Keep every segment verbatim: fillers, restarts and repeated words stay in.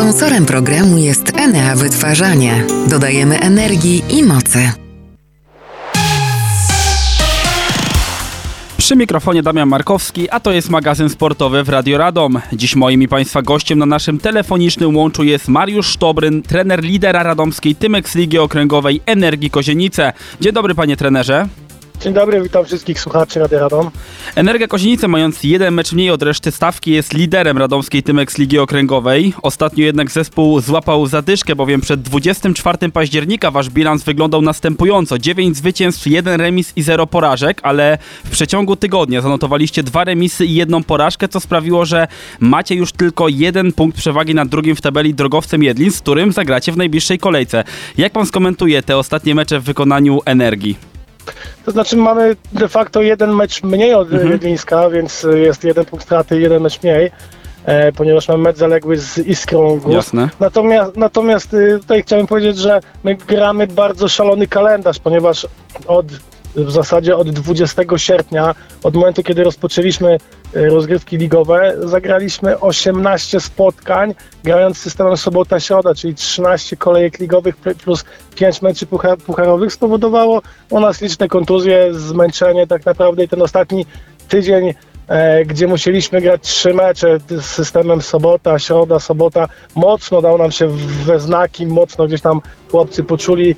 Sponsorem programu jest Enea Wytwarzanie. Dodajemy energii i mocy. Przy mikrofonie Damian Markowski, a to jest magazyn sportowy w Radio Radom. Dziś moim i Państwa gościem na naszym telefonicznym łączu jest Mariusz Sztobryn, trener lidera radomskiej Tymex Ligi Okręgowej Energii Kozienice. Dzień dobry, panie trenerze. Dzień dobry, witam wszystkich słuchaczy Radia Radom. Energia Kozienice, mając jeden mecz mniej od reszty stawki, jest liderem radomskiej Tymex Ligi Okręgowej. Ostatnio jednak zespół złapał zadyszkę, bowiem przed dwudziestego czwartego października wasz bilans wyglądał następująco. dziewięć zwycięstw, jeden remis i zero porażek, ale w przeciągu tygodnia zanotowaliście dwa remisy i jedną porażkę, co sprawiło, że macie już tylko jeden punkt przewagi nad drugim w tabeli Drogowcem Jedlin, z którym zagracie w najbliższej kolejce. Jak pan skomentuje te ostatnie mecze w wykonaniu Energii? To znaczy mamy de facto jeden mecz mniej od mhm. Jedlińska, więc jest jeden punkt straty, jeden mecz mniej, e, ponieważ mamy mecz zaległy z Iskrą Gór. Jasne. Natomiast, natomiast tutaj chciałem powiedzieć, że my gramy bardzo szalony kalendarz, ponieważ od w zasadzie od dwudziestego sierpnia, od momentu, kiedy rozpoczęliśmy rozgrywki ligowe, zagraliśmy osiemnaście spotkań, grając systemem sobota-środa, czyli trzynaście kolejek ligowych plus pięć meczy puchar- pucharowych, spowodowało u nas liczne kontuzje, zmęczenie tak naprawdę i ten ostatni tydzień, e, gdzie musieliśmy grać trzy mecze z systemem sobota, środa, sobota, mocno dał nam się we znaki, mocno gdzieś tam chłopcy poczuli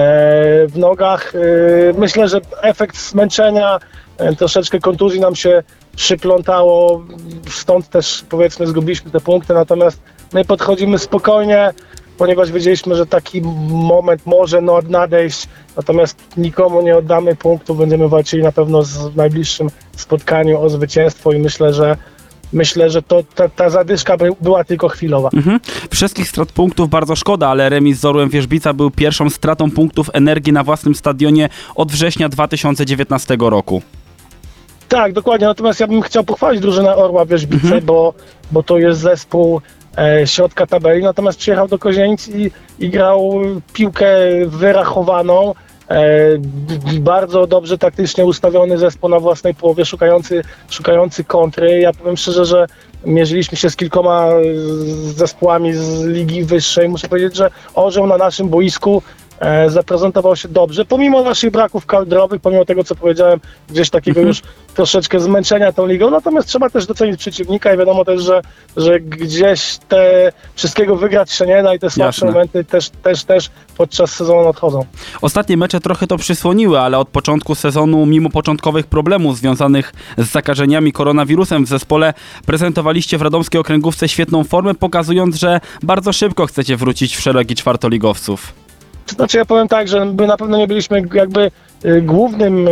w nogach. Myślę, że efekt zmęczenia, troszeczkę kontuzji nam się przyplątało, stąd też powiedzmy zgubiliśmy te punkty, natomiast my podchodzimy spokojnie, ponieważ wiedzieliśmy, że taki moment może nadejść, natomiast nikomu nie oddamy punktu, będziemy walczyli na pewno w najbliższym spotkaniu o zwycięstwo i myślę, że Myślę, że to, ta, ta zadyszka by, była tylko chwilowa. Mhm. Wszystkich strat punktów bardzo szkoda, ale remis z Orłem Wierzbica był pierwszą stratą punktów Energii na własnym stadionie od września dwa tysiące dziewiętnastego roku. Tak, dokładnie. Natomiast ja bym chciał pochwalić drużynę Orła Wierzbice, mhm. bo, bo to jest zespół e, środka tabeli. Natomiast przyjechał do Kozienic i, i grał piłkę wyrachowaną. E, bardzo dobrze taktycznie ustawiony zespół na własnej połowie, szukający, szukający kontry. Ja powiem szczerze, że mierzyliśmy się z kilkoma zespołami z ligi wyższej. Muszę powiedzieć, że Orzeł na naszym boisku e, zaprezentował się dobrze, pomimo naszych braków kadrowych, pomimo tego, co powiedziałem, gdzieś takiego już troszeczkę zmęczenia tą ligą, natomiast trzeba też docenić przeciwnika i wiadomo też, że, że gdzieś te wszystkiego wygrać się nie da i te słabsze momenty też, też, też podczas sezonu nadchodzą. Ostatnie mecze trochę to przysłoniły, ale od początku sezonu, mimo początkowych problemów związanych z zakażeniami koronawirusem w zespole, prezentowaliście w radomskiej okręgówce świetną formę, pokazując, że bardzo szybko chcecie wrócić w szeregi czwartoligowców. To znaczy ja powiem tak, że my na pewno nie byliśmy jakby y, głównym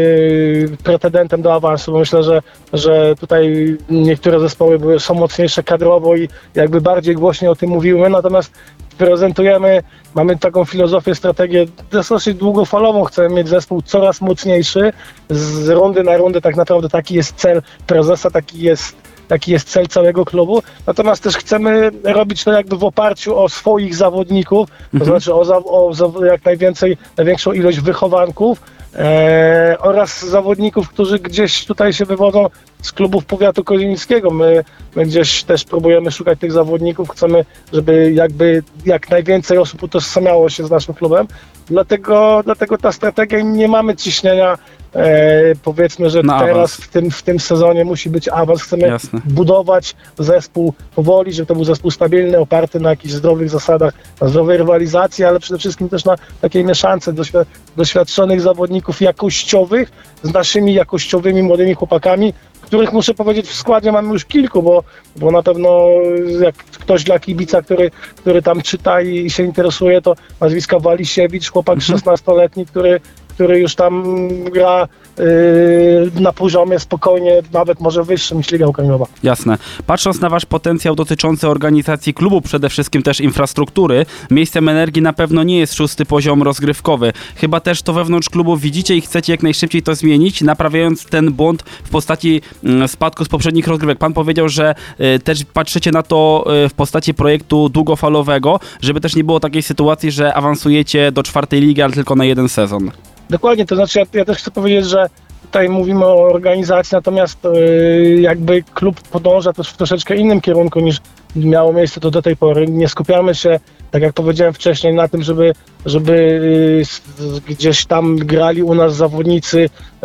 y, pretendentem do awansu, bo myślę, że, że tutaj niektóre zespoły były, są mocniejsze kadrowo i jakby bardziej głośniej o tym mówiły, natomiast prezentujemy, mamy taką filozofię, strategię dosyć długofalową, chcemy mieć zespół coraz mocniejszy, z rundy na rundę tak naprawdę taki jest cel prezesa, taki jest Taki jest cel całego klubu, natomiast też chcemy robić to jakby w oparciu o swoich zawodników, to mhm. znaczy o, za, o za, jak najwięcej, największą ilość wychowanków e, oraz zawodników, którzy gdzieś tutaj się wywodzą z klubów powiatu kozienickiego. My, my gdzieś też próbujemy szukać tych zawodników, chcemy, żeby jakby jak najwięcej osób utożsamiało się z naszym klubem, dlatego, dlatego ta strategia, nie mamy ciśnienia. E, powiedzmy, że na teraz w tym, w tym sezonie musi być awans. Chcemy Jasne. budować zespół powoli, żeby to był zespół stabilny, oparty na jakichś zdrowych zasadach, na zdrowej rywalizacji, ale przede wszystkim też na takiej mieszance doświ- doświadczonych zawodników jakościowych z naszymi jakościowymi młodymi chłopakami, których muszę powiedzieć w składzie mamy już kilku, bo, bo na pewno jak ktoś dla kibica, który, który tam czyta i się interesuje, to nazwiska Walisiewicz, chłopak mhm. szesnastoletni, który który już tam gra yy, na poziomie spokojnie, nawet może wyższym niż Liga Okręgowa. Jasne. Patrząc na wasz potencjał dotyczący organizacji klubu, przede wszystkim też infrastruktury, miejscem Energii na pewno nie jest szósty poziom rozgrywkowy. Chyba też to wewnątrz klubu widzicie i chcecie jak najszybciej to zmienić, naprawiając ten błąd w postaci mm, spadku z poprzednich rozgrywek. Pan powiedział, że y, też patrzycie na to y, w postaci projektu długofalowego, żeby też nie było takiej sytuacji, że awansujecie do czwartej ligi, ale tylko na jeden sezon. Dokładnie, to znaczy ja, ja też chcę powiedzieć, że tutaj mówimy o organizacji, natomiast yy, jakby klub podąża też w troszeczkę innym kierunku niż, miało miejsce to do tej pory. Nie skupiamy się, tak jak powiedziałem wcześniej, na tym, żeby, żeby y, gdzieś tam grali u nas zawodnicy y,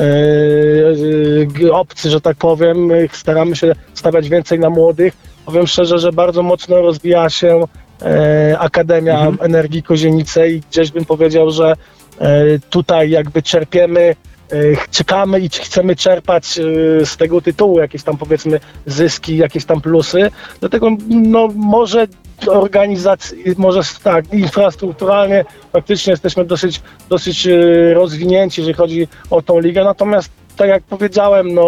y, obcy, że tak powiem. Staramy się stawiać więcej na młodych. Powiem szczerze, że bardzo mocno rozwija się y, Akademia mhm. Energii Kozienice i gdzieś bym powiedział, że y, tutaj jakby czerpiemy, czekamy i chcemy czerpać z tego tytułu jakieś tam, powiedzmy, zyski, jakieś tam plusy. Dlatego no może organizacji, może tak, infrastrukturalnie faktycznie jesteśmy dosyć, dosyć rozwinięci, jeżeli chodzi o tą ligę. Natomiast tak jak powiedziałem, no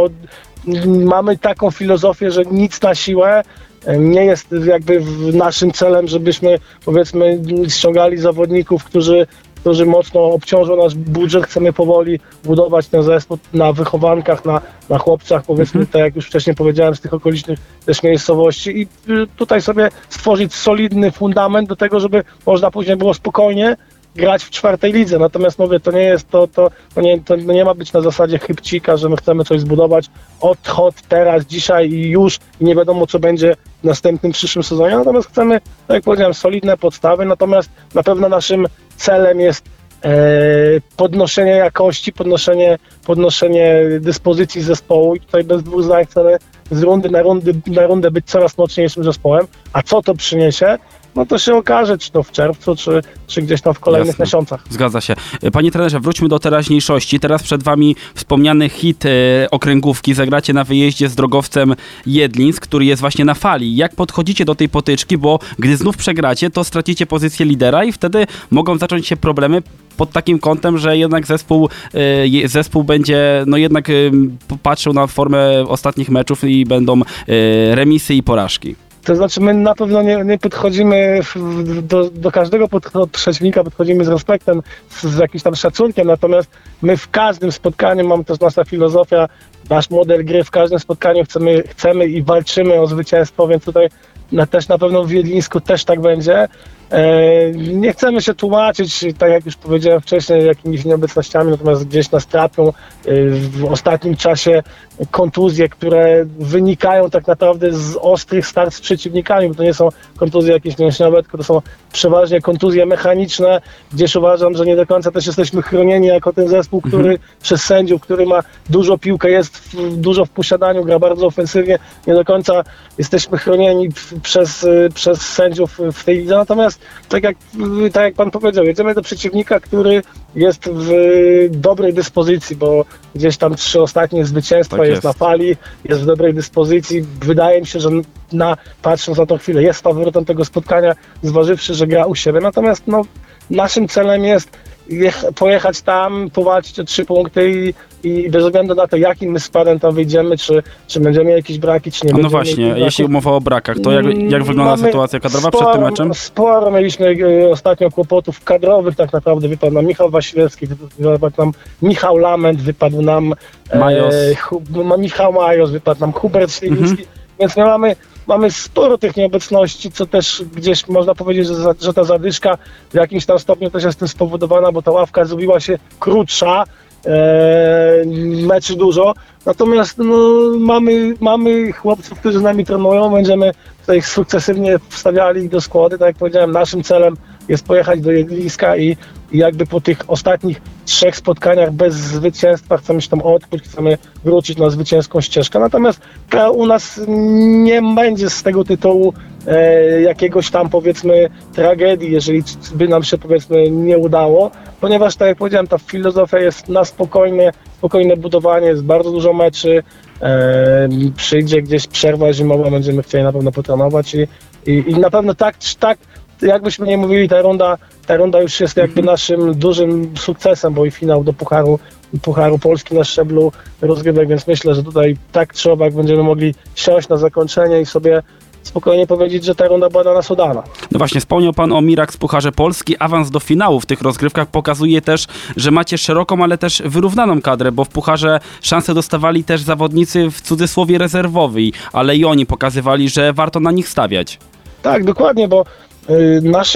mamy taką filozofię, że nic na siłę. Nie jest jakby naszym celem, żebyśmy, powiedzmy, ściągali zawodników, którzy którzy mocno obciążą nasz budżet. Chcemy powoli budować ten zespół na wychowankach, na, na chłopcach, powiedzmy, mm-hmm. tak jak już wcześniej powiedziałem, z tych okolicznych też miejscowości i tutaj sobie stworzyć solidny fundament do tego, żeby można później było spokojnie grać w czwartej lidze. Natomiast mówię, to nie jest to, to, to, nie, to nie ma być na zasadzie chybcika, że my chcemy coś zbudować od, od teraz, dzisiaj i już i nie wiadomo, co będzie w następnym, przyszłym sezonie. Natomiast chcemy, tak jak powiedziałem, solidne podstawy, natomiast na pewno naszym celem jest e, podnoszenie jakości, podnoszenie, podnoszenie dyspozycji zespołu i tutaj bez dwóch zdań chcemy z rundy na, rundy na rundę być coraz mocniejszym zespołem. A co to przyniesie? No to się okaże, czy to w czerwcu, czy, czy gdzieś tam w kolejnych Jasne. miesiącach. Zgadza się. Panie trenerze, wróćmy do teraźniejszości. Teraz przed wami wspomniany hit e, okręgówki. Zagracie na wyjeździe z Drogowcem Jedlińsk, który jest właśnie na fali. Jak podchodzicie do tej potyczki, bo gdy znów przegracie, to stracicie pozycję lidera i wtedy mogą zacząć się problemy pod takim kątem, że jednak zespół, e, zespół będzie no jednak e, patrzył na formę ostatnich meczów i będą e, remisy i porażki. To znaczy my na pewno nie, nie podchodzimy do, do każdego pod, przeciwnika, podchodzimy z respektem, z, z jakimś tam szacunkiem, natomiast my w każdym spotkaniu, mamy też nasza filozofia, nasz model gry, w każdym spotkaniu chcemy, chcemy i walczymy o zwycięstwo, więc tutaj na, też na pewno w Jedlińsku też tak będzie. E, nie chcemy się tłumaczyć, tak jak już powiedziałem wcześniej, jakimiś nieobecnościami, natomiast gdzieś nas trapią e, w ostatnim czasie kontuzje, które wynikają tak naprawdę z ostrych start z przeciwnikami, bo to nie są kontuzje jakieś mięśniowe, tylko to są przeważnie kontuzje mechaniczne, gdzieś uważam, że nie do końca też jesteśmy chronieni jako ten zespół, który mhm. przez sędziów, który ma dużo piłkę, jest w, dużo w posiadaniu, gra bardzo ofensywnie, nie do końca jesteśmy chronieni przez, przez sędziów w tej lidze, natomiast tak jak, tak jak pan powiedział, jedziemy do przeciwnika, który jest w dobrej dyspozycji, bo gdzieś tam trzy ostatnie zwycięstwa tak jest. jest na fali, jest w dobrej dyspozycji. Wydaje mi się, że na, patrząc na tą chwilę, jest faworytem tego spotkania, zważywszy, że gra u siebie. Natomiast no, naszym celem jest jech- pojechać tam, powalczyć o trzy punkty i, i bez względu na to, jakim my składem tam wyjdziemy, czy, czy będziemy jakieś braki, czy nie no będziemy. No właśnie, jeśli mowa o brakach, to jak, jak wygląda Mamy sytuacja kadrowa sporo, przed tym meczem? Sporo mieliśmy ostatnio kłopotów kadrowych, tak naprawdę wypadł nam Michał Wasilewski, wypadł nam Michał Lament, wypadł nam Majos. E, hu, Michał Majos, wypadł nam Hubert Śliwiński, mhm. więc my mamy Mamy sporo tych nieobecności, co też gdzieś można powiedzieć, że, za, że ta zadyszka w jakimś tam stopniu też jest tym spowodowana, bo ta ławka zrobiła się krótsza, e, meczy dużo. Natomiast no, mamy, mamy chłopców, którzy z nami trenują, będziemy tutaj sukcesywnie wstawiali ich do składy. Tak jak powiedziałem, naszym celem jest pojechać do Jedlińska i, i jakby po tych ostatnich trzech spotkaniach bez zwycięstwa chcemy się tam odkuć, chcemy wrócić na zwycięską ścieżkę. Natomiast u nas nie będzie z tego tytułu e, jakiegoś tam, powiedzmy, tragedii, jeżeli by nam się, powiedzmy, nie udało, ponieważ tak jak powiedziałem, ta filozofia jest na spokojne, spokojne budowanie, jest bardzo dużo meczy, e, przyjdzie gdzieś przerwa zimowa, będziemy chcieli na pewno potrenować i, i, i na pewno tak, tak jakbyśmy nie mówili, ta runda, ta runda już jest jakby naszym dużym sukcesem, bo i finał do Pucharu, Pucharu Polski na szczeblu rozgrywek, więc myślę, że tutaj tak czy owak będziemy mogli siąść na zakończenie i sobie spokojnie powiedzieć, że ta runda była dla nas udana. No właśnie, wspomniał pan o Mirax Pucharze Polski. Awans do finału w tych rozgrywkach pokazuje też, że macie szeroką, ale też wyrównaną kadrę, bo w Pucharze szansę dostawali też zawodnicy w cudzysłowie rezerwowi, ale i oni pokazywali, że warto na nich stawiać. Tak, dokładnie, bo y, naszym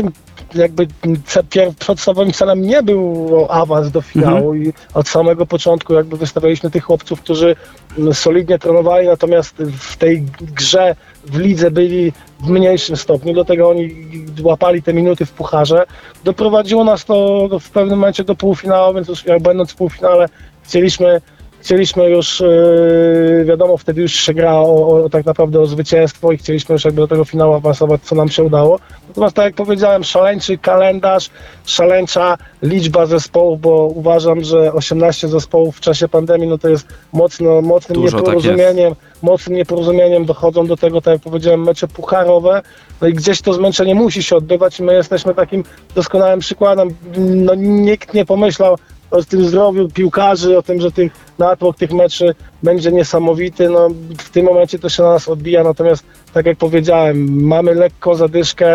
jakby ce- pier- podstawowym celem nie był awans do finału i od samego początku jakby wystawialiśmy tych chłopców, którzy mm, solidnie trenowali, natomiast w tej grze w lidze byli w mniejszym stopniu, do tego oni łapali te minuty w pucharze. Doprowadziło nas to do, w pewnym momencie do półfinału, więc już jak będąc w półfinale chcieliśmy Chcieliśmy już, yy, wiadomo, wtedy już się gra o, o, tak naprawdę o zwycięstwo i chcieliśmy już jakby do tego finału awansować, co nam się udało. Natomiast tak jak powiedziałem, szaleńczy kalendarz, szaleńcza liczba zespołów, bo uważam, że osiemnaście zespołów w czasie pandemii, no to jest mocno, mocnym Dużo, tak nieporozumieniem, mocnym nieporozumieniem dochodzą do tego, tak jak powiedziałem, mecze pucharowe, no i gdzieś to zmęczenie musi się odbywać i my jesteśmy takim doskonałym przykładem. No nikt nie pomyślał o tym zdrowiu piłkarzy, o tym, że tych natłok tych meczy będzie niesamowity. No, w tym momencie to się na nas odbija, natomiast tak jak powiedziałem, mamy lekką zadyszkę,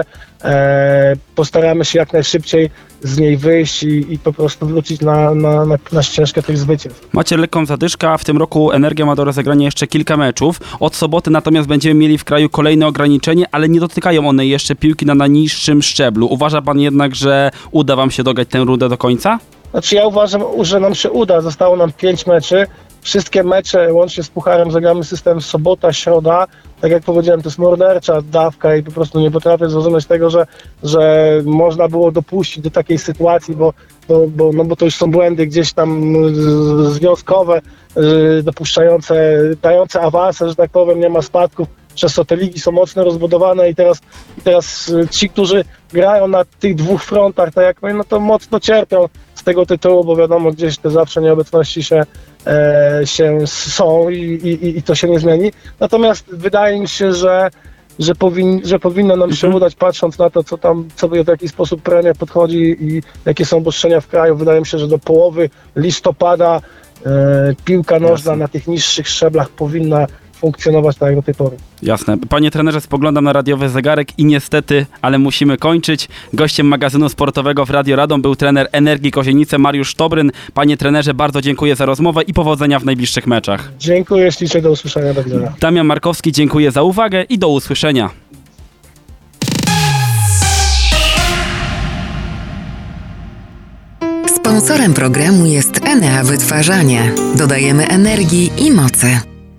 e, postaramy się jak najszybciej z niej wyjść i, i po prostu wrócić na, na, na, na ścieżkę tych zwycięstw. Macie lekką zadyszkę, a w tym roku Energia ma do rozegrania jeszcze kilka meczów. Od soboty natomiast będziemy mieli w kraju kolejne ograniczenie, ale nie dotykają one jeszcze piłki na najniższym szczeblu. Uważa pan jednak, że uda wam się dograć tę rundę do końca? Znaczy ja uważam, że nam się uda. Zostało nam pięć meczy. Wszystkie mecze łącznie z pucharem zagramy system sobota, środa. Tak jak powiedziałem, to jest mordercza dawka i po prostu nie potrafię zrozumieć tego, że, że można było dopuścić do takiej sytuacji, bo, bo, bo, no bo to już są błędy gdzieś tam związkowe, yy, dopuszczające, dające awanse, że tak powiem, nie ma spadków. Przez to te ligi są mocno rozbudowane i teraz, i teraz ci, którzy grają na tych dwóch frontach, tak jak mówię, no to mocno cierpią z tego tytułu, bo wiadomo, gdzieś te zawsze nieobecności się, e, się są i, i, i to się nie zmieni. Natomiast wydaje mi się, że, że, powin, że powinno nam się udać, patrząc na to, co tam, co w jaki sposób premier podchodzi i jakie są obostrzenia w kraju. Wydaje mi się, że do połowy listopada e, piłka nożna Jasne. na tych niższych szczeblach powinna funkcjonować tak jak do tej pory. Jasne. Panie trenerze, spoglądam na radiowy zegarek i niestety, ale musimy kończyć. Gościem magazynu sportowego w Radio Radom był trener Energii Kozienice Mariusz Tobryn. Panie trenerze, bardzo dziękuję za rozmowę i powodzenia w najbliższych meczach. Dziękuję ślicznie, do usłyszenia, do widzenia. Damian Markowski, dziękuję za uwagę i do usłyszenia. Sponsorem programu jest Enea Wytwarzanie. Dodajemy energii i mocy.